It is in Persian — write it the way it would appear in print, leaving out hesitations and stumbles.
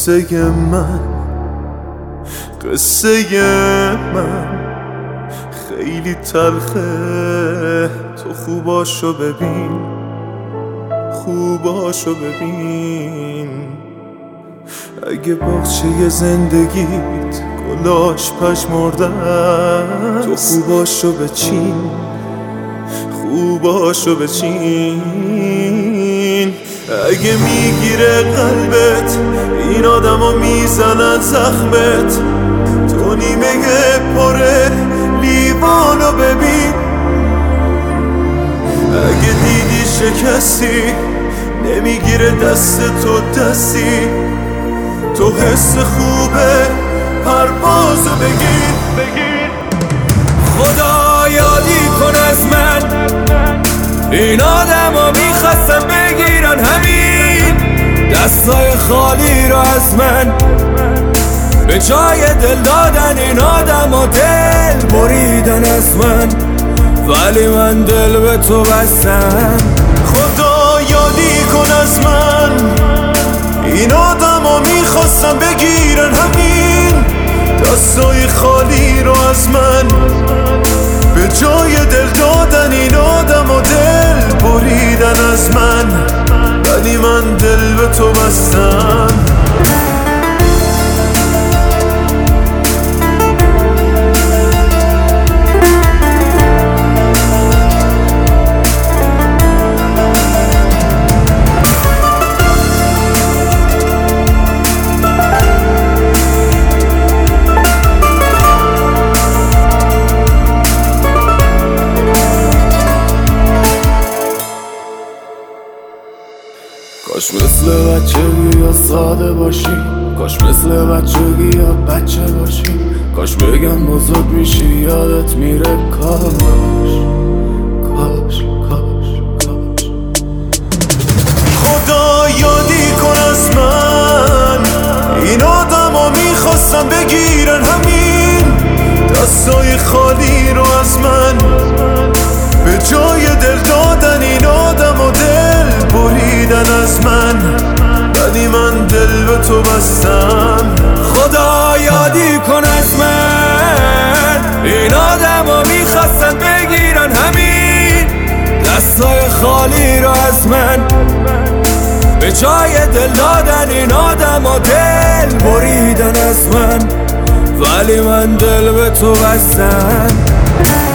قصه من خیلی تلخه. تو خوباشو ببین اگه باغچه زندگیت گلاش پژمردن، تو خوباشو بچین. اگه میگیره قلبت این آدمو میزنن زخمت، تو نیمه پره لیوانو ببین. اگه دیدی شکستی نمیگیره دست تو دستی، تو حس خوبه پروازو بگیر. خدا یادی کن از من، این آدمو میخواستم بگیرن همین دستای خالی رو از من، به جای دل دادن این آدمو دل بریدن از من، ولی من دل به تو بستم. خدا یادی کن از من، این آدمو میخواستم بگیرن همین دستای خالی رو از من، به جای دل دادن این آدمو دل بریدن از من، ولی من دل به تو بستم. کاش مثل بچگی یا ساده باشیم، کاش مثل بچگی یا بچه باشیم، کاش بگم بزرگ میشی یادت میره. کاش خدا یادی کن از من، این آدمو میخواستم بگیرن همین دستای خالی رو از من، به جای دل دادن این آدمو دل بریدن از من، ولی من دل به تو بستم. خدا یادی کن از من، این آدمو میخواستن بگیرن همین دستای خالی رو از من، به جای دل دادن این آدمو دل بریدن از من، ولی من دل به تو بستم.